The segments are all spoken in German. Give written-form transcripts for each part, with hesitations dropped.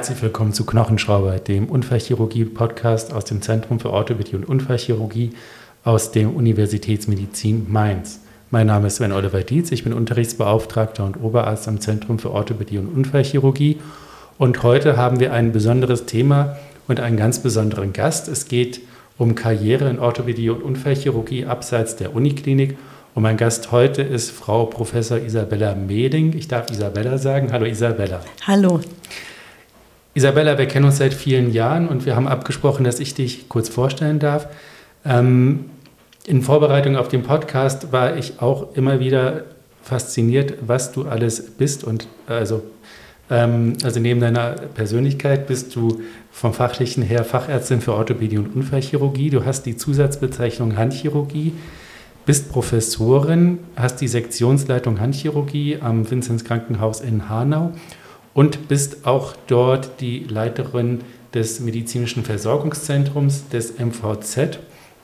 Herzlich willkommen zu Knochenschrauber, dem Unfallchirurgie-Podcast aus dem Zentrum für Orthopädie und Unfallchirurgie aus der Universitätsmedizin Mainz. Mein Name ist Sven Oliver Dietz, ich bin Unterrichtsbeauftragter und Oberarzt am Zentrum für Orthopädie und Unfallchirurgie. Und heute haben wir ein besonderes Thema und einen ganz besonderen Gast. Es geht um Karriere in Orthopädie und Unfallchirurgie abseits der Uniklinik. Und mein Gast heute ist Frau Professor Isabella Meding. Ich darf Isabella sagen. Hallo Isabella. Hallo. Isabella, wir kennen uns seit vielen Jahren und wir haben abgesprochen, dass ich dich kurz vorstellen darf. In Vorbereitung auf den Podcast war ich auch immer wieder fasziniert, was du alles bist. Und also neben deiner Persönlichkeit bist du vom Fachlichen her Fachärztin für Orthopädie und Unfallchirurgie. Du hast die Zusatzbezeichnung Handchirurgie, bist Professorin, hast die Sektionsleitung Handchirurgie am Vinzenz-Krankenhaus in Hanau und bist auch dort die Leiterin des medizinischen Versorgungszentrums des MVZ.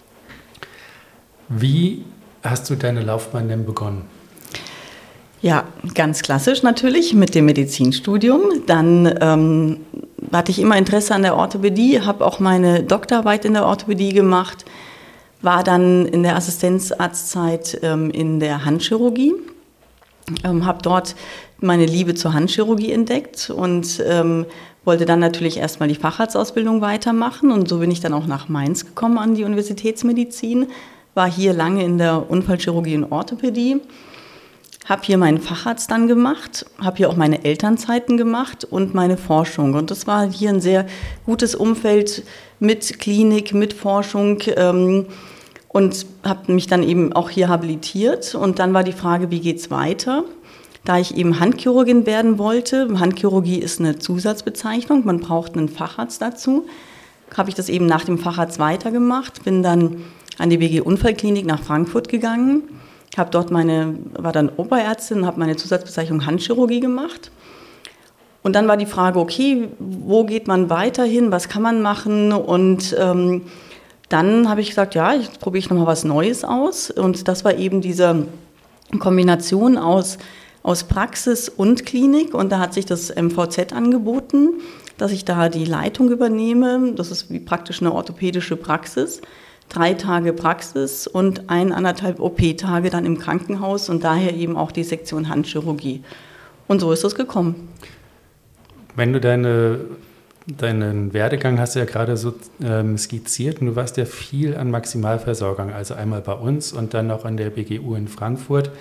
Wie hast du deine Laufbahn denn begonnen? Ja, ganz klassisch natürlich mit dem Medizinstudium. Dann hatte ich immer Interesse an der Orthopädie, habe auch meine Doktorarbeit in der Orthopädie gemacht, war dann in der Assistenzarztzeit in der Handchirurgie, habe dort meine Liebe zur Handchirurgie entdeckt und wollte dann natürlich erstmal die Facharztausbildung weitermachen. Und so bin ich dann auch nach Mainz gekommen an die Universitätsmedizin, war hier lange in der Unfallchirurgie und Orthopädie, habe hier meinen Facharzt dann gemacht, habe hier auch meine Elternzeiten gemacht und meine Forschung. Und das war hier ein sehr gutes Umfeld mit Klinik, mit Forschung und habe mich dann eben auch hier habilitiert. Und dann war die Frage, wie geht's weiter? Da ich eben Handchirurgin werden wollte, Handchirurgie ist eine Zusatzbezeichnung, man braucht einen Facharzt dazu, habe ich das eben nach dem Facharzt weitergemacht, bin dann an die BG Unfallklinik nach Frankfurt gegangen, war dann Oberärztin, habe meine Zusatzbezeichnung Handchirurgie gemacht. Und dann war die Frage, okay, wo geht man weiterhin, was kann man machen? Und dann habe ich gesagt, ja, jetzt probiere ich nochmal was Neues aus. Und das war eben diese Kombination aus Praxis und Klinik. Und da hat sich das MVZ angeboten, dass ich da die Leitung übernehme. Das ist wie praktisch eine orthopädische Praxis. 3 Tage Praxis und 1,5 OP-Tage dann im Krankenhaus und daher eben auch die Sektion Handchirurgie. Und so ist es gekommen. Wenn du deinen Werdegang hast du ja gerade so skizziert und du warst ja viel an Maximalversorgung, also einmal bei uns und dann noch an der BGU in Frankfurt.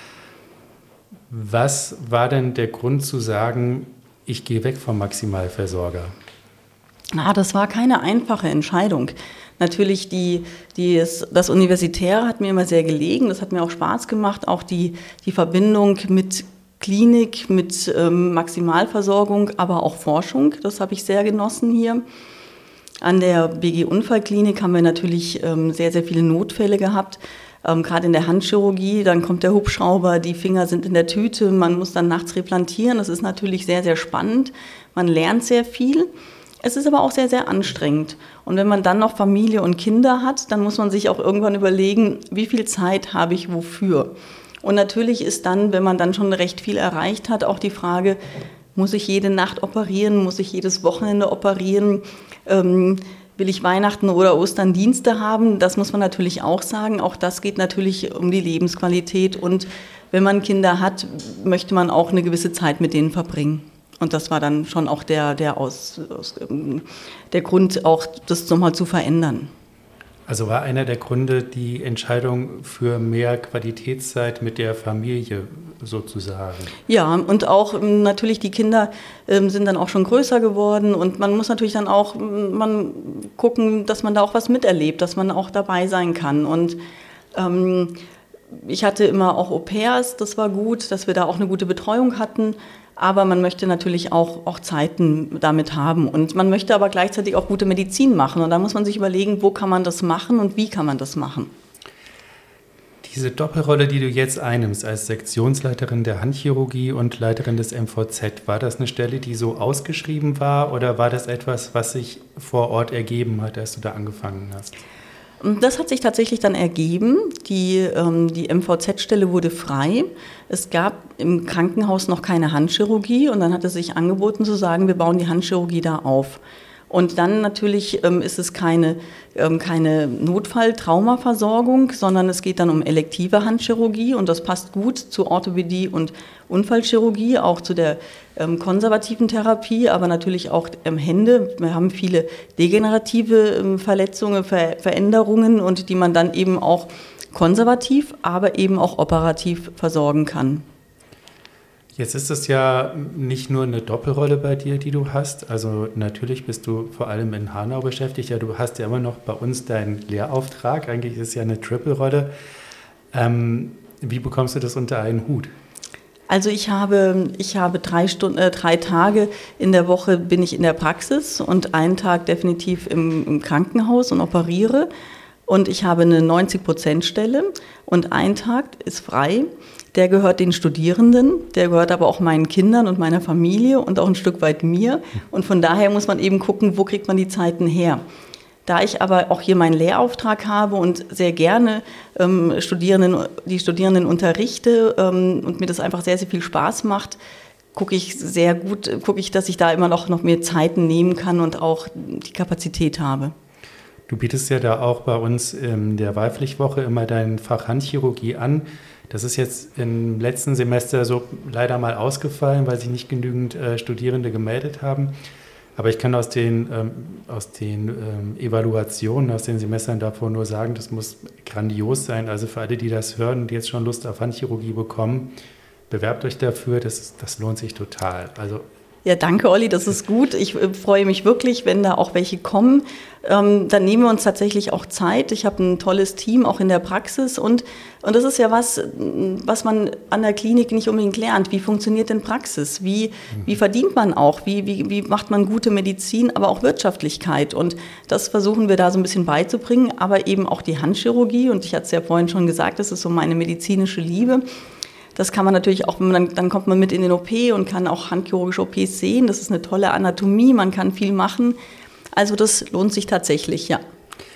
Was war denn der Grund zu sagen, ich gehe weg vom Maximalversorger? Das war keine einfache Entscheidung. Natürlich, das Universitäre hat mir immer sehr gelegen, das hat mir auch Spaß gemacht, auch die Verbindung mit Klinik, mit Maximalversorgung, aber auch Forschung, das habe ich sehr genossen hier. An der BG Unfallklinik haben wir natürlich sehr, sehr viele Notfälle gehabt, gerade in der Handchirurgie, dann kommt der Hubschrauber, die Finger sind in der Tüte, man muss dann nachts replantieren, das ist natürlich sehr, sehr spannend, man lernt sehr viel. Es ist aber auch sehr, sehr anstrengend. Und wenn man dann noch Familie und Kinder hat, dann muss man sich auch irgendwann überlegen, wie viel Zeit habe ich wofür? Und natürlich ist dann, wenn man dann schon recht viel erreicht hat, auch die Frage, muss ich jede Nacht operieren, muss ich jedes Wochenende operieren? Will ich Weihnachten oder Ostern Dienste haben? Das muss man natürlich auch sagen. Auch das geht natürlich um die Lebensqualität. Und wenn man Kinder hat, möchte man auch eine gewisse Zeit mit denen verbringen. Und das war dann schon auch der Grund, auch das nochmal zu verändern. Also war einer der Gründe die Entscheidung für mehr Qualitätszeit mit der Familie sozusagen? Ja, und auch natürlich die Kinder sind dann auch schon größer geworden und man muss natürlich dann auch gucken, dass man da auch was miterlebt, dass man auch dabei sein kann. Und ich hatte immer auch Au-pairs, das war gut, dass wir da auch eine gute Betreuung hatten. Aber man möchte natürlich auch Zeiten damit haben und man möchte aber gleichzeitig auch gute Medizin machen. Und da muss man sich überlegen, wo kann man das machen und wie kann man das machen. Diese Doppelrolle, die du jetzt einnimmst als Sektionsleiterin der Handchirurgie und Leiterin des MVZ, war das eine Stelle, die so ausgeschrieben war oder war das etwas, was sich vor Ort ergeben hat, als du da angefangen hast? Und das hat sich tatsächlich dann ergeben. Die MVZ-Stelle wurde frei. Es gab im Krankenhaus noch keine Handchirurgie und dann hat es sich angeboten zu sagen, wir bauen die Handchirurgie da auf. Und dann natürlich ist es keine Notfall-Traumaversorgung, sondern es geht dann um elektive Handchirurgie und das passt gut zu Orthopädie und Unfallchirurgie, auch zu der konservativen Therapie, aber natürlich auch Hände. Wir haben viele degenerative Verletzungen, Veränderungen und die man dann eben auch konservativ, aber eben auch operativ versorgen kann. Jetzt ist es ja nicht nur eine Doppelrolle bei dir, die du hast. Also natürlich bist du vor allem in Hanau beschäftigt. Ja, du hast ja immer noch bei uns deinen Lehrauftrag. Eigentlich ist es ja eine Triple-Rolle. Wie bekommst du das unter einen Hut? Also ich habe 3 Tage in der Woche bin ich in der Praxis und einen Tag definitiv im Krankenhaus und operiere. Und ich habe eine 90%-Stelle und ein Tag ist frei. Der gehört den Studierenden, der gehört aber auch meinen Kindern und meiner Familie und auch ein Stück weit mir. Und von daher muss man eben gucken, wo kriegt man die Zeiten her. Da ich aber auch hier meinen Lehrauftrag habe und sehr gerne die Studierenden unterrichte und mir das einfach sehr, sehr viel Spaß macht, gucke ich, dass ich da immer noch mehr Zeiten nehmen kann und auch die Kapazität habe. Du bietest ja da auch bei uns in der Wahlpflichtwoche immer dein Fach Handchirurgie an. Das ist jetzt im letzten Semester so leider mal ausgefallen, weil sich nicht genügend Studierende gemeldet haben. Aber ich kann aus den Evaluationen, aus den Semestern davor nur sagen, das muss grandios sein. Also für alle, die das hören und jetzt schon Lust auf Handchirurgie bekommen, bewerbt euch dafür, das lohnt sich total. Also ja, danke Olli, das ist gut. Ich freue mich wirklich, wenn da auch welche kommen. Dann nehmen wir uns tatsächlich auch Zeit. Ich habe ein tolles Team, auch in der Praxis. Und das ist ja was man an der Klinik nicht unbedingt lernt. Wie funktioniert denn Praxis? Wie verdient man auch? Wie macht man gute Medizin, aber auch Wirtschaftlichkeit? Und das versuchen wir da so ein bisschen beizubringen. Aber eben auch die Handchirurgie. Und ich hatte es ja vorhin schon gesagt, das ist so meine medizinische Liebe. Das kann man natürlich auch, dann kommt man mit in den OP und kann auch handchirurgische OPs sehen. Das ist eine tolle Anatomie, man kann viel machen. Also das lohnt sich tatsächlich, ja.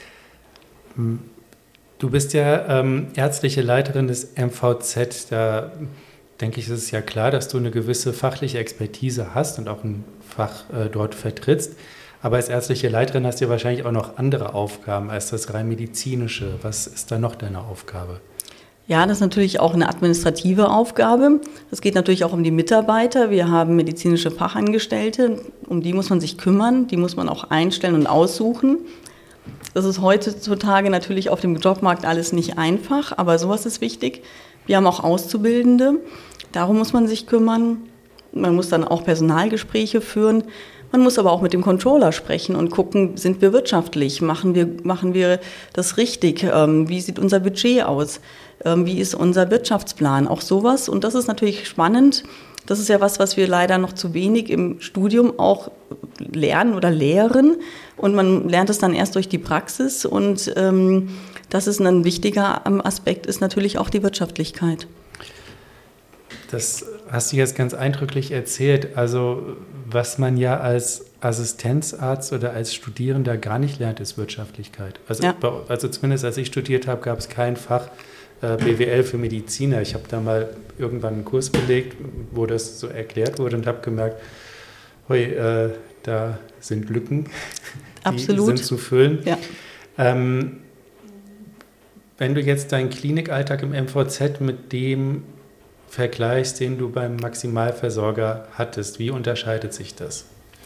Du bist ja ärztliche Leiterin des MVZ. Da denke ich, ist es ja klar, dass du eine gewisse fachliche Expertise hast und auch ein Fach dort vertrittst. Aber als ärztliche Leiterin hast du ja wahrscheinlich auch noch andere Aufgaben als das rein medizinische. Was ist da noch deine Aufgabe? Ja, das ist natürlich auch eine administrative Aufgabe. Es geht natürlich auch um die Mitarbeiter. Wir haben medizinische Fachangestellte, um die muss man sich kümmern, die muss man auch einstellen und aussuchen. Das ist heutzutage natürlich auf dem Jobmarkt alles nicht einfach, aber sowas ist wichtig. Wir haben auch Auszubildende, darum muss man sich kümmern. Man muss dann auch Personalgespräche führen. Man muss aber auch mit dem Controller sprechen und gucken, sind wir wirtschaftlich, machen wir das richtig, wie sieht unser Budget aus, wie ist unser Wirtschaftsplan, auch sowas. Und das ist natürlich spannend. Das ist ja was wir leider noch zu wenig im Studium auch lernen oder lehren. Und man lernt es dann erst durch die Praxis. Und das ist ein wichtiger Aspekt, ist natürlich auch die Wirtschaftlichkeit. Das hast du jetzt ganz eindrücklich erzählt. Also was man ja als Assistenzarzt oder als Studierender gar nicht lernt, ist Wirtschaftlichkeit. Also, ja. Also zumindest als ich studiert habe, gab es kein Fach BWL für Mediziner. Ich habe da mal irgendwann einen Kurs belegt, wo das so erklärt wurde und habe gemerkt, da sind Lücken, die sind zu füllen. Ja. Wenn du jetzt deinen Klinikalltag im MVZ mit dem vergleichst, den du beim Maximalversorger hattest, wie unterscheidet sich das?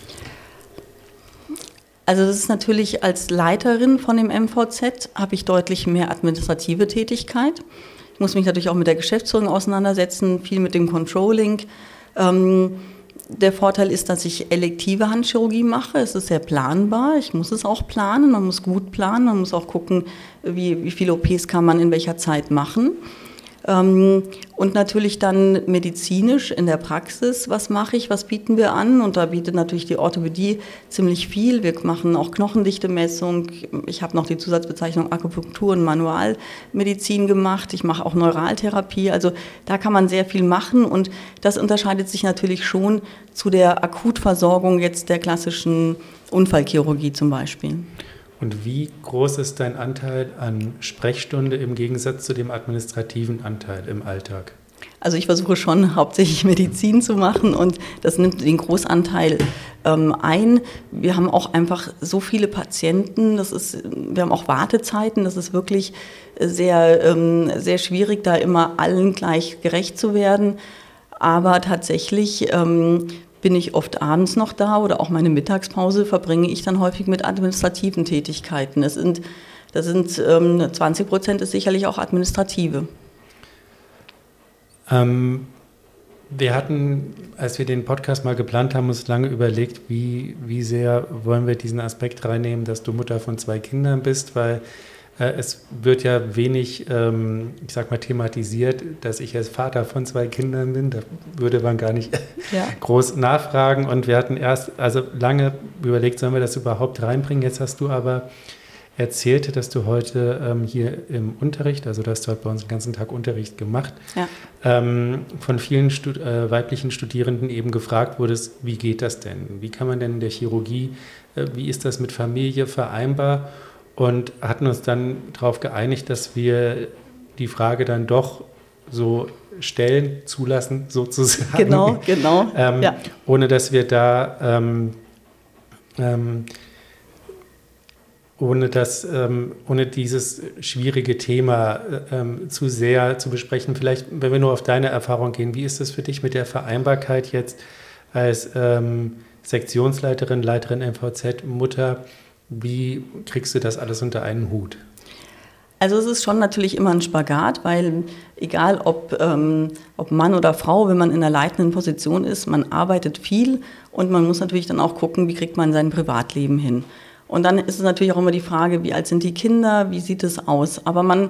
Also das ist natürlich als Leiterin von dem MVZ habe ich deutlich mehr administrative Tätigkeit. Ich muss mich natürlich auch mit der Geschäftsführung auseinandersetzen, viel mit dem Controlling. Der Vorteil ist, dass ich elektive Handchirurgie mache. Es ist sehr planbar. Ich muss es auch planen. Man muss gut planen. Man muss auch gucken, wie viele OPs kann man in welcher Zeit machen. Und natürlich dann medizinisch in der Praxis, was mache ich, was bieten wir an? Und da bietet natürlich die Orthopädie ziemlich viel. Wir machen auch Knochendichtemessung. Ich habe noch die Zusatzbezeichnung Akupunktur und Manualmedizin gemacht. Ich mache auch Neuraltherapie. Also da kann man sehr viel machen und das unterscheidet sich natürlich schon zu der Akutversorgung jetzt der klassischen Unfallchirurgie zum Beispiel. Und wie groß ist dein Anteil an Sprechstunde im Gegensatz zu dem administrativen Anteil im Alltag? Also ich versuche schon hauptsächlich Medizin zu machen und das nimmt den Großanteil ein. Wir haben auch einfach so viele Patienten, wir haben auch Wartezeiten, das ist wirklich sehr, sehr schwierig, da immer allen gleich gerecht zu werden. Aber tatsächlich bin ich oft abends noch da oder auch meine Mittagspause verbringe ich dann häufig mit administrativen Tätigkeiten. Das sind 20% ist sicherlich auch administrative. Wir hatten, als wir den Podcast mal geplant haben, uns lange überlegt, wie sehr wollen wir diesen Aspekt reinnehmen, dass du Mutter von 2 Kindern bist, weil es wird ja wenig, ich sag mal, thematisiert, dass ich als Vater von 2 Kindern bin. Da würde man gar nicht groß nachfragen. Und wir hatten erst lange überlegt, sollen wir das überhaupt reinbringen. Jetzt hast du aber erzählt, dass du heute hier im Unterricht, also du hast heute bei uns den ganzen Tag Unterricht gemacht, von vielen weiblichen Studierenden eben gefragt wurdest, wie geht das denn? Wie kann man denn in der Chirurgie, wie ist das mit Familie vereinbar? Und hatten uns dann darauf geeinigt, dass wir die Frage dann doch so stellen, zulassen sozusagen. Genau. Ohne dass wir da ohne dieses schwierige Thema zu sehr zu besprechen. Vielleicht, wenn wir nur auf deine Erfahrung gehen, wie ist es für dich mit der Vereinbarkeit jetzt als Sektionsleiterin, Leiterin MVZ, Mutter? Wie kriegst du das alles unter einen Hut? Also es ist schon natürlich immer ein Spagat, weil egal ob Mann oder Frau, wenn man in einer leitenden Position ist, man arbeitet viel und man muss natürlich dann auch gucken, wie kriegt man sein Privatleben hin. Und dann ist es natürlich auch immer die Frage, wie alt sind die Kinder, wie sieht es aus? Aber man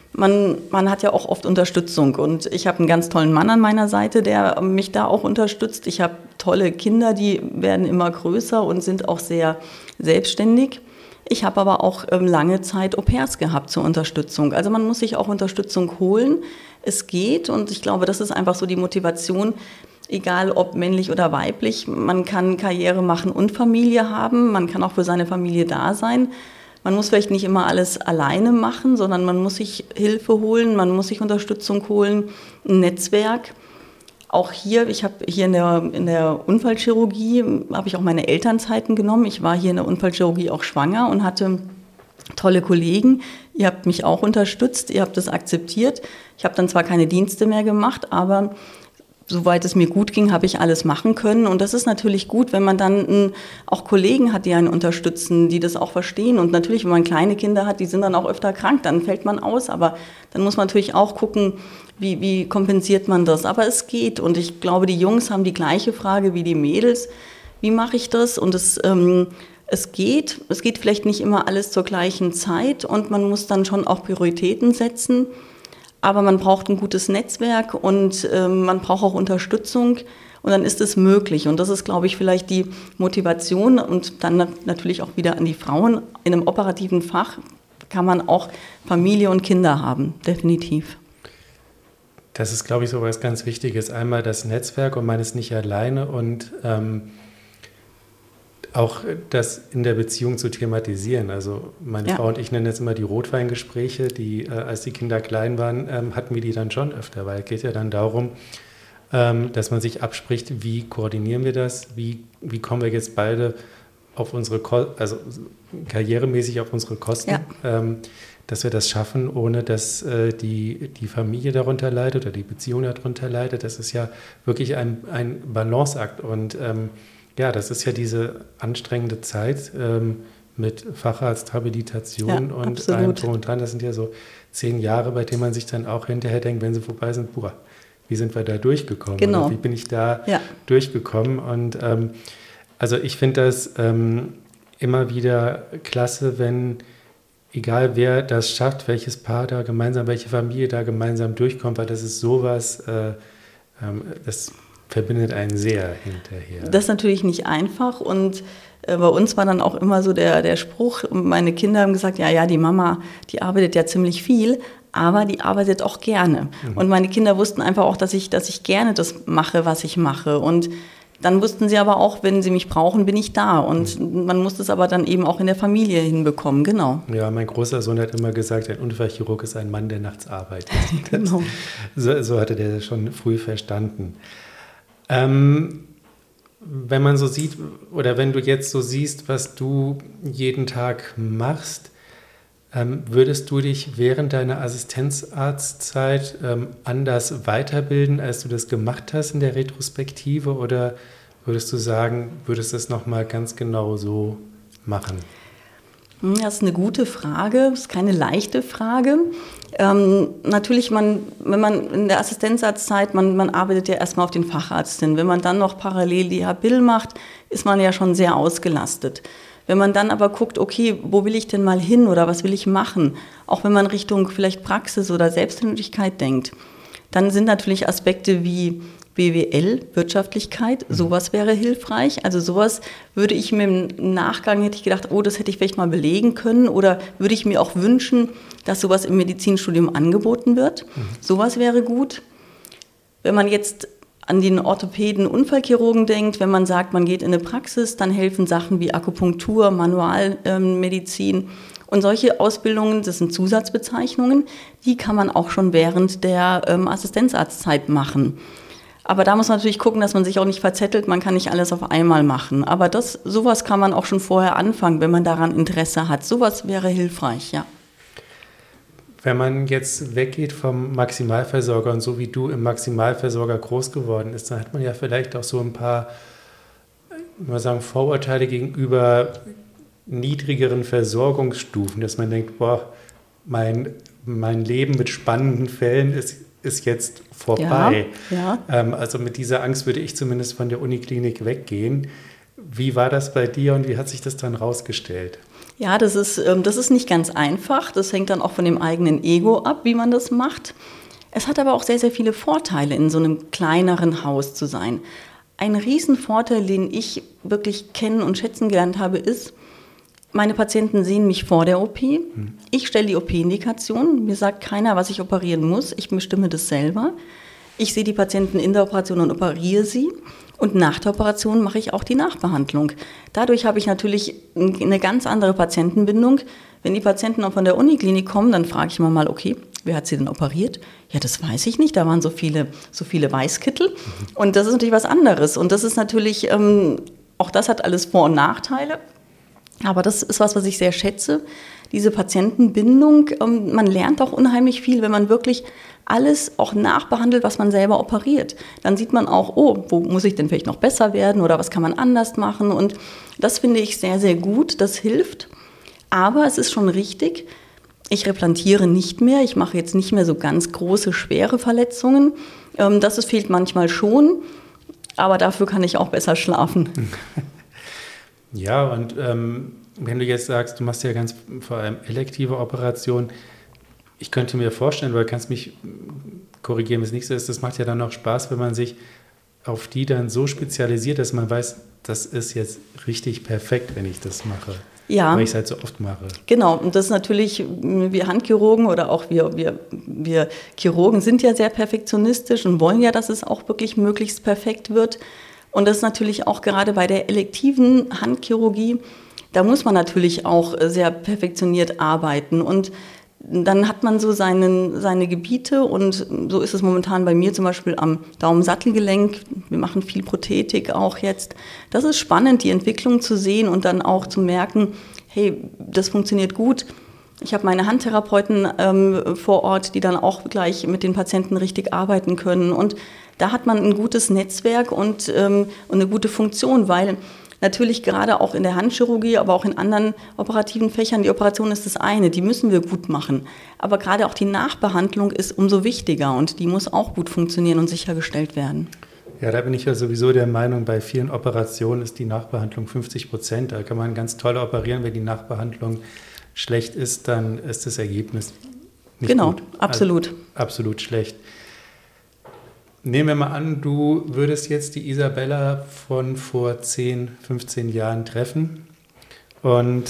hat ja auch oft Unterstützung und ich habe einen ganz tollen Mann an meiner Seite, der mich da auch unterstützt. Ich habe tolle Kinder, die werden immer größer und sind auch sehr selbstständig. Ich habe aber auch lange Zeit Au-pairs gehabt zur Unterstützung. Also man muss sich auch Unterstützung holen. Es geht und ich glaube, das ist einfach so die Motivation, egal ob männlich oder weiblich. Man kann Karriere machen und Familie haben. Man kann auch für seine Familie da sein. Man muss vielleicht nicht immer alles alleine machen, sondern man muss sich Hilfe holen, man muss sich Unterstützung holen, ein Netzwerk. Auch hier, ich habe hier in der Unfallchirurgie, habe ich auch meine Elternzeiten genommen. Ich war hier in der Unfallchirurgie auch schwanger und hatte tolle Kollegen. Ihr habt mich auch unterstützt, ihr habt das akzeptiert. Ich habe dann zwar keine Dienste mehr gemacht, aber soweit es mir gut ging, habe ich alles machen können. Und das ist natürlich gut, wenn man dann auch Kollegen hat, die einen unterstützen, die das auch verstehen. Und natürlich, wenn man kleine Kinder hat, die sind dann auch öfter krank, dann fällt man aus. Aber dann muss man natürlich auch gucken, wie kompensiert man das. Aber es geht. Und ich glaube, die Jungs haben die gleiche Frage wie die Mädels. Wie mache ich das? Und es geht. Es geht vielleicht nicht immer alles zur gleichen Zeit. Und man muss dann schon auch Prioritäten setzen. Aber man braucht ein gutes Netzwerk und man braucht auch Unterstützung und dann ist es möglich. Und das ist, glaube ich, vielleicht die Motivation und dann natürlich auch wieder an die Frauen. In einem operativen Fach kann man auch Familie und Kinder haben, definitiv. Das ist, glaube ich, so was ganz Wichtiges. Einmal das Netzwerk und man ist nicht alleine und auch das in der Beziehung zu thematisieren. Also meine Frau und ich nennen jetzt immer die Rotweingespräche, die, als die Kinder klein waren, hatten wir die dann schon öfter, weil es geht ja dann darum, dass man sich abspricht, wie koordinieren wir das, wie kommen wir jetzt beide auf unsere, also karrieremäßig auf unsere Kosten, dass wir das schaffen, ohne dass die Familie darunter leidet oder die Beziehung darunter leidet. Das ist ja wirklich ein Balanceakt und das ist ja diese anstrengende Zeit mit Facharzt, Habilitation und allem drum und dran. Das sind ja so 10 Jahre, bei denen man sich dann auch hinterher denkt, wenn sie vorbei sind, wie sind wir da durchgekommen? Genau. Oder wie bin ich da durchgekommen? Und also ich finde das immer wieder klasse, wenn, egal wer das schafft, welches Paar da gemeinsam, welche Familie da gemeinsam durchkommt, weil das ist sowas, das verbindet einen sehr hinterher. Das ist natürlich nicht einfach und bei uns war dann auch immer so der Spruch, meine Kinder haben gesagt, ja, die Mama, die arbeitet ja ziemlich viel, aber die arbeitet auch gerne. Und meine Kinder wussten einfach auch, dass ich gerne das mache, was ich mache. Und Dann wussten sie aber auch, wenn sie mich brauchen, bin ich da. Und man muss das aber dann eben auch in der Familie hinbekommen, genau. Ja, mein großer Sohn hat immer gesagt, ein Unfallchirurg ist ein Mann, der nachts arbeitet. Genau. So hatte der das schon früh verstanden. Wenn man so sieht, oder wenn du jetzt so siehst, was du jeden Tag machst, würdest du dich während deiner Assistenzarztzeit anders weiterbilden, als du das gemacht hast in der Retrospektive? Oder würdest du sagen, würdest du es nochmal ganz genau so machen? Das ist eine gute Frage, das ist keine leichte Frage. Natürlich, wenn man in der Assistenzarztzeit, man arbeitet ja erstmal auf den Facharzt hin. Wenn man dann noch parallel die Habil macht, ist man ja schon sehr ausgelastet. Wenn man dann aber guckt, okay, wo will ich denn mal hin oder was will ich machen, auch wenn man Richtung vielleicht Praxis oder Selbstständigkeit denkt, dann sind natürlich Aspekte wie BWL, Wirtschaftlichkeit, sowas wäre hilfreich. Also sowas würde ich mir im Nachgang, hätte ich gedacht, oh, das hätte ich vielleicht mal belegen können oder würde ich mir auch wünschen, dass sowas im Medizinstudium angeboten wird. Sowas wäre gut. Wenn man jetzt an den Orthopäden, Unfallchirurgen denkt, wenn man sagt, man geht in eine Praxis, dann helfen Sachen wie Akupunktur, Manualmedizin und solche Ausbildungen, das sind Zusatzbezeichnungen, die kann man auch schon während der Assistenzarztzeit machen. Aber da muss man natürlich gucken, dass man sich auch nicht verzettelt, man kann nicht alles auf einmal machen. Aber sowas kann man auch schon vorher anfangen, wenn man daran Interesse hat. Sowas wäre hilfreich, ja. Wenn man jetzt weggeht vom Maximalversorger und so wie du im Maximalversorger groß geworden ist, dann hat man ja vielleicht auch so ein paar, ich würde sagen, Vorurteile gegenüber niedrigeren Versorgungsstufen, dass man denkt, boah, mein Leben mit spannenden Fällen ist jetzt vorbei. Ja. Also mit dieser Angst würde ich zumindest von der Uniklinik weggehen. Wie war das bei dir und wie hat sich das dann rausgestellt? Ja, das ist nicht ganz einfach. Das hängt dann auch von dem eigenen Ego ab, wie man das macht. Es hat aber auch sehr, sehr viele Vorteile, in so einem kleineren Haus zu sein. Ein Riesenvorteil, den ich wirklich kennen und schätzen gelernt habe, ist, meine Patienten sehen mich vor der OP. Ich stelle die OP-Indikation. Mir sagt keiner, was ich operieren muss. Ich bestimme das selber. Ich sehe die Patienten in der Operation und operiere sie. Und nach der Operation mache ich auch die Nachbehandlung. Dadurch habe ich natürlich eine ganz andere Patientenbindung. Wenn die Patienten auch von der Uniklinik kommen, dann frage ich immer mal, okay, wer hat sie denn operiert? Ja, das weiß ich nicht. Da waren so viele Weißkittel. Und das ist natürlich was anderes. Und das ist natürlich, auch das hat alles Vor- und Nachteile. Aber das ist was ich sehr schätze, diese Patientenbindung. Man lernt auch unheimlich viel, wenn man wirklich alles auch nachbehandelt, was man selber operiert. Dann sieht man auch, oh, wo muss ich denn vielleicht noch besser werden oder was kann man anders machen? Und das finde ich sehr, sehr gut, das hilft. Aber es ist schon richtig, ich replantiere nicht mehr, ich mache jetzt nicht mehr so ganz große, schwere Verletzungen. Das fehlt manchmal schon, aber dafür kann ich auch besser schlafen. Ja, und wenn du jetzt sagst, du machst ja ganz vor allem elektive Operationen, ich könnte mir vorstellen, oder kannst mich korrigieren, wenn es nicht so ist, das macht ja dann auch Spaß, wenn man sich auf die dann so spezialisiert, dass man weiß, das ist jetzt richtig perfekt, wenn ich das mache. Ja. Weil ich es halt so oft mache. Genau, und das ist natürlich, wir Handchirurgen oder auch wir Chirurgen sind ja sehr perfektionistisch und wollen ja, dass es auch wirklich möglichst perfekt wird. Und das ist natürlich auch gerade bei der elektiven Handchirurgie, da muss man natürlich auch sehr perfektioniert arbeiten. Und dann hat man so seine Gebiete und so ist es momentan bei mir zum Beispiel am Daumensattelgelenk. Wir machen viel Prothetik auch jetzt. Das ist spannend, die Entwicklung zu sehen und dann auch zu merken, hey, das funktioniert gut. Ich habe meine Handtherapeuten vor Ort, die dann auch gleich mit den Patienten richtig arbeiten können. Und da hat man ein gutes Netzwerk und eine gute Funktion, weil natürlich gerade auch in der Handchirurgie, aber auch in anderen operativen Fächern, die Operation ist das eine, die müssen wir gut machen. Aber gerade auch die Nachbehandlung ist umso wichtiger und die muss auch gut funktionieren und sichergestellt werden. Ja, da bin ich ja sowieso der Meinung, bei vielen Operationen ist die Nachbehandlung 50%. Da kann man ganz toll operieren. Wenn die Nachbehandlung schlecht ist, dann ist das Ergebnis nicht gut. Genau, absolut. Also, absolut schlecht. Nehmen wir mal an, du würdest jetzt die Isabella von vor 10, 15 Jahren treffen und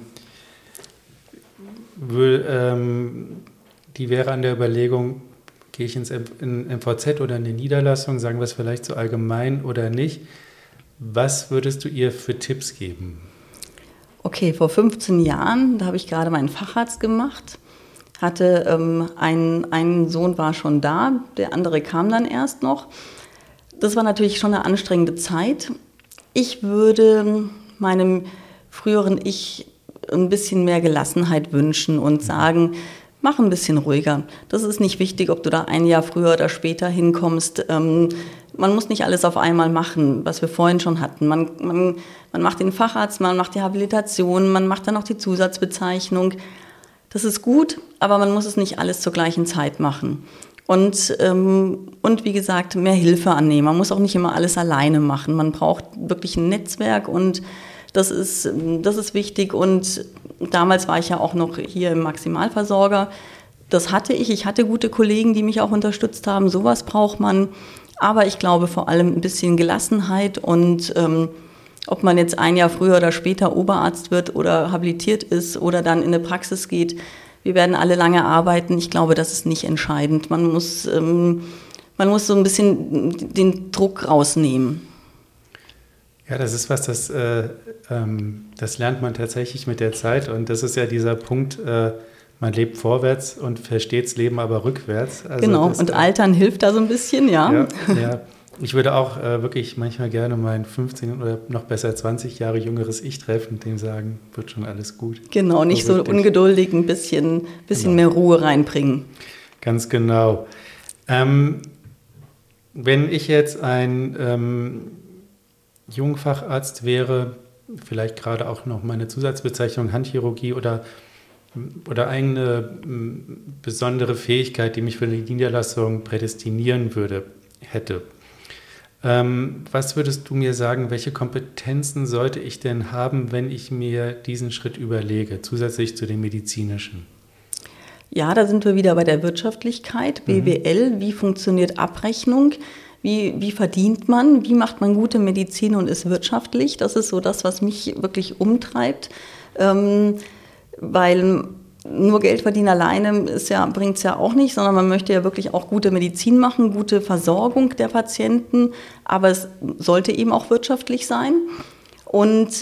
die wäre an der Überlegung, gehe ich ins MVZ oder in eine Niederlassung, sagen wir es vielleicht so allgemein oder nicht. Was würdest du ihr für Tipps geben? Okay, vor 15 Jahren, da habe ich gerade meinen Facharzt gemacht, hatte ein Sohn war schon da, der andere kam dann erst noch. Das war natürlich schon eine anstrengende Zeit. Ich würde meinem früheren Ich ein bisschen mehr Gelassenheit wünschen und sagen, mach ein bisschen ruhiger. Das ist nicht wichtig, ob du da ein Jahr früher oder später hinkommst. Man muss nicht alles auf einmal machen, was wir vorhin schon hatten. Man macht den Facharzt, man macht die Habilitation, man macht dann noch die Zusatzbezeichnung. Das ist gut, aber man muss es nicht alles zur gleichen Zeit machen. Und wie gesagt, mehr Hilfe annehmen. Man muss auch nicht immer alles alleine machen. Man braucht wirklich ein Netzwerk und das ist wichtig. Und damals war ich ja auch noch hier im Maximalversorger. Das hatte ich. Ich hatte gute Kollegen, die mich auch unterstützt haben. Sowas braucht man. Aber ich glaube vor allem ein bisschen Gelassenheit und ob man jetzt ein Jahr früher oder später Oberarzt wird oder habilitiert ist oder dann in eine Praxis geht. Wir werden alle lange arbeiten. Ich glaube, das ist nicht entscheidend. Man muss so ein bisschen den Druck rausnehmen. Ja, das ist was, das lernt man tatsächlich mit der Zeit. Und das ist ja dieser Punkt, man lebt vorwärts und versteht das Leben aber rückwärts. Also genau, und Altern hilft da so ein bisschen, ja. Ja. Ich würde auch wirklich manchmal gerne mein 15 oder noch besser 20 Jahre jüngeres Ich treffen und dem sagen, wird schon alles gut. Genau, nicht so ungeduldig, ein bisschen mehr Ruhe reinbringen. Ganz genau. Wenn ich jetzt ein Jungfacharzt wäre, vielleicht gerade auch noch meine Zusatzbezeichnung Handchirurgie oder eine besondere Fähigkeit, die mich für die Niederlassung prädestinieren hätte. Was würdest du mir sagen, welche Kompetenzen sollte ich denn haben, wenn ich mir diesen Schritt überlege, zusätzlich zu den medizinischen? Ja, da sind wir wieder bei der Wirtschaftlichkeit, BWL, wie funktioniert Abrechnung, wie verdient man, wie macht man gute Medizin und ist wirtschaftlich. Das ist so das, was mich wirklich umtreibt, weil nur Geld verdienen alleine bringt es ja auch nicht, sondern man möchte ja wirklich auch gute Medizin machen, gute Versorgung der Patienten, aber es sollte eben auch wirtschaftlich sein. Und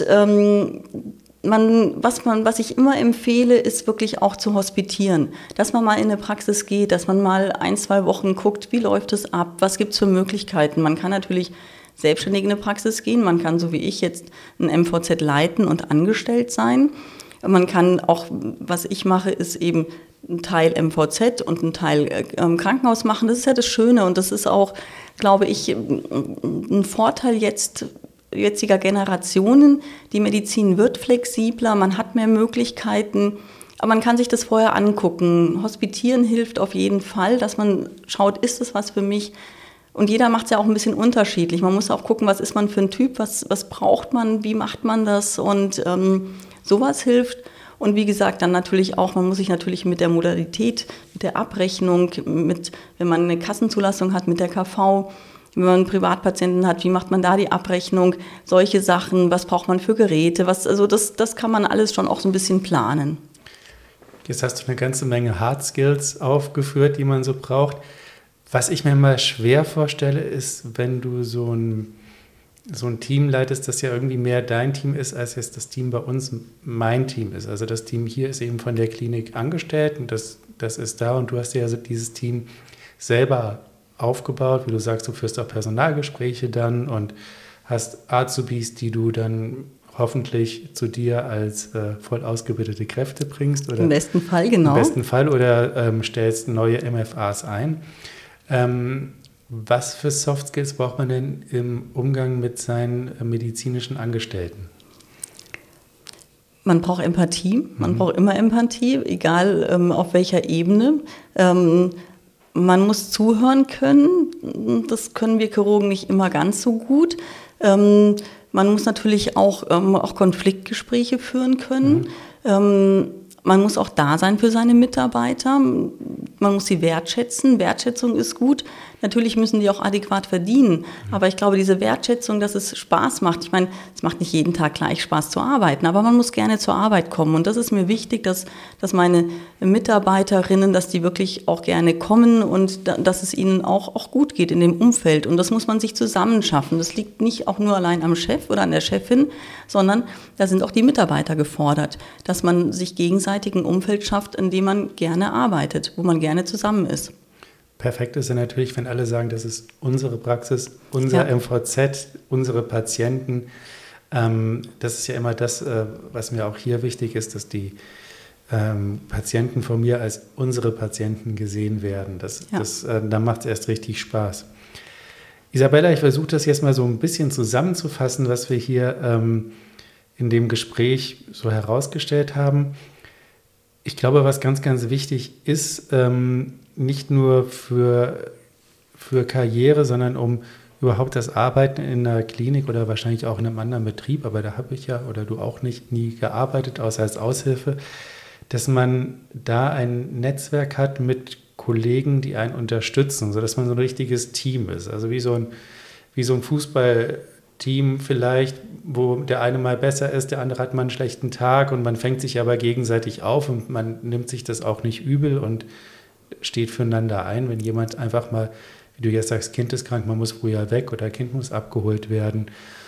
was ich immer empfehle, ist wirklich auch zu hospitieren, dass man mal in eine Praxis geht, dass man mal 1-2 Wochen guckt, wie läuft es ab, was gibt es für Möglichkeiten. Man kann natürlich selbstständig in eine Praxis gehen, man kann so wie ich jetzt ein MVZ leiten und angestellt sein. Man kann auch, was ich mache, ist eben ein Teil MVZ und ein Teil Krankenhaus machen. Das ist ja das Schöne und das ist auch, glaube ich, ein Vorteil jetziger Generationen. Die Medizin wird flexibler, man hat mehr Möglichkeiten, aber man kann sich das vorher angucken. Hospitieren hilft auf jeden Fall, dass man schaut, ist es was für mich? Und jeder macht es ja auch ein bisschen unterschiedlich. Man muss auch gucken, was ist man für ein Typ, was braucht man, wie macht man das und sowas hilft. Und wie gesagt, dann natürlich auch, man muss sich natürlich mit der Modalität, mit der Abrechnung, wenn man eine Kassenzulassung hat, mit der KV, wenn man einen Privatpatienten hat, wie macht man da die Abrechnung, solche Sachen, was braucht man für Geräte, das kann man alles schon auch so ein bisschen planen. Jetzt hast du eine ganze Menge Hard Skills aufgeführt, die man so braucht. Was ich mir mal schwer vorstelle, ist, wenn du so ein Team leitest, das ja irgendwie mehr dein Team ist, als jetzt das Team bei uns mein Team ist. Also das Team hier ist eben von der Klinik angestellt und das ist da und du hast ja also dieses Team selber aufgebaut, wie du sagst, du führst auch Personalgespräche dann und hast Azubis, die du dann hoffentlich zu dir als voll ausgebildete Kräfte bringst. Oder im besten Fall, genau. Im besten Fall oder stellst neue MFAs ein. Was für Soft Skills braucht man denn im Umgang mit seinen medizinischen Angestellten? Man braucht Empathie, man braucht immer Empathie, egal auf welcher Ebene. Man muss zuhören können, das können wir Chirurgen nicht immer ganz so gut. Man muss natürlich auch Konfliktgespräche führen können. man muss auch da sein für seine Mitarbeiter. Man muss sie wertschätzen. Wertschätzung ist gut. Natürlich müssen die auch adäquat verdienen. Aber ich glaube, diese Wertschätzung, dass es Spaß macht. Ich meine, es macht nicht jeden Tag gleich Spaß zu arbeiten, aber man muss gerne zur Arbeit kommen. Und das ist mir wichtig, dass meine Mitarbeiterinnen, dass die wirklich auch gerne kommen und dass es ihnen auch gut geht in dem Umfeld. Und das muss man sich zusammen schaffen. Das liegt nicht auch nur allein am Chef oder an der Chefin, sondern da sind auch die Mitarbeiter gefordert, dass man sich gegenseitig ein Umfeld schafft, in dem man gerne arbeitet, wo man gerne zusammen ist. Perfekt ist ja natürlich, wenn alle sagen, das ist unsere Praxis, unser MVZ, unsere Patienten. Das ist ja immer das, was mir auch hier wichtig ist, dass die Patienten von mir als unsere Patienten gesehen werden. Dann macht es erst richtig Spaß. Isabella, ich versuche das jetzt mal so ein bisschen zusammenzufassen, was wir hier in dem Gespräch so herausgestellt haben. Ich glaube, was ganz, ganz wichtig ist, nicht nur für Karriere, sondern um überhaupt das Arbeiten in einer Klinik oder wahrscheinlich auch in einem anderen Betrieb, aber da habe ich ja oder du auch nie gearbeitet, außer als Aushilfe, dass man da ein Netzwerk hat mit Kollegen, die einen unterstützen, sodass man so ein richtiges Team ist. Also wie so ein Fußballteam vielleicht, wo der eine mal besser ist, der andere hat mal einen schlechten Tag und man fängt sich aber gegenseitig auf und man nimmt sich das auch nicht übel und steht füreinander ein, wenn jemand einfach mal, wie du jetzt sagst, Kind ist krank, man muss früher weg oder Kind muss abgeholt werden.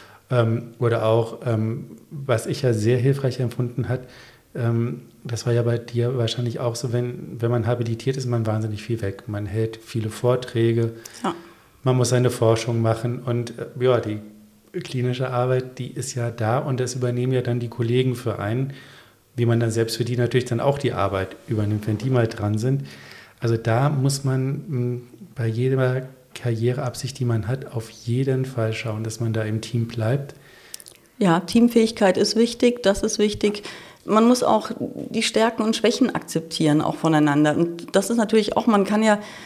Oder auch, was ich ja sehr hilfreich empfunden habe, das war ja bei dir wahrscheinlich auch so, wenn man habilitiert ist, man wahnsinnig viel weg. Man hält viele Vorträge, man muss seine Forschung machen und die klinische Arbeit, die ist ja da und das übernehmen ja dann die Kollegen für einen, wie man dann selbst für die natürlich dann auch die Arbeit übernimmt, wenn die mal dran sind. Also da muss man bei jeder Karriereabsicht, die man hat, auf jeden Fall schauen, dass man da im Team bleibt. Ja, Teamfähigkeit ist wichtig, das ist wichtig. Man muss auch die Stärken und Schwächen akzeptieren, auch voneinander. Und das ist natürlich auch, man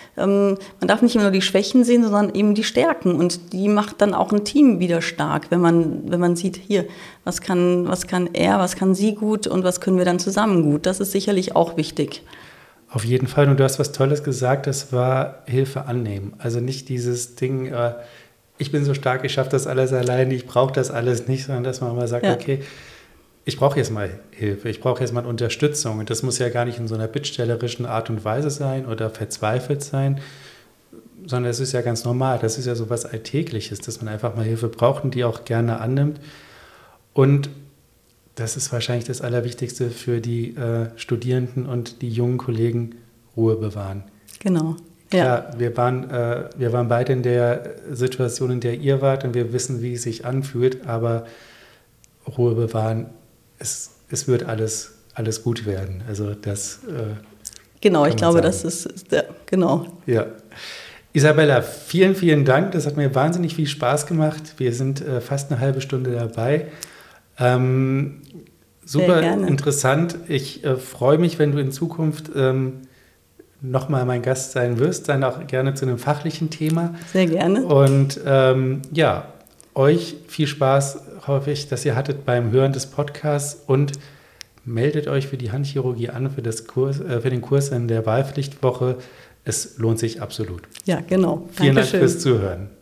darf nicht immer nur die Schwächen sehen, sondern eben die Stärken. Und die macht dann auch ein Team wieder stark, wenn man sieht, hier, was kann er, was kann sie gut und was können wir dann zusammen gut. Das ist sicherlich auch wichtig. Auf jeden Fall. Und du hast was Tolles gesagt, das war Hilfe annehmen. Also nicht dieses Ding, ich bin so stark, ich schaffe das alles alleine, ich brauche das alles nicht, sondern dass man mal sagt, okay, ich brauche jetzt mal Hilfe, ich brauche jetzt mal Unterstützung. Und das muss ja gar nicht in so einer bittstellerischen Art und Weise sein oder verzweifelt sein, sondern es ist ja ganz normal. Das ist ja so was Alltägliches, dass man einfach mal Hilfe braucht und die auch gerne annimmt. Und das ist wahrscheinlich das Allerwichtigste für die Studierenden und die jungen Kollegen, Ruhe bewahren. Genau. Klar, wir waren beide in der Situation, in der ihr wart und wir wissen, wie es sich anfühlt, aber Ruhe bewahren, es wird alles gut werden. Also das genau, ich glaube, das ist genau. Ja. Isabella, vielen, vielen Dank. Das hat mir wahnsinnig viel Spaß gemacht. Wir sind fast eine halbe Stunde dabei. Super interessant. Ich freue mich, wenn du in Zukunft nochmal mein Gast sein wirst, dann auch gerne zu einem fachlichen Thema. Sehr gerne. Und euch viel Spaß, hoffe ich, dass ihr hattet beim Hören des Podcasts und meldet euch für die Handchirurgie an, für den Kurs in der Wahlpflichtwoche. Es lohnt sich absolut. Ja, genau. Vielen Dank fürs Zuhören.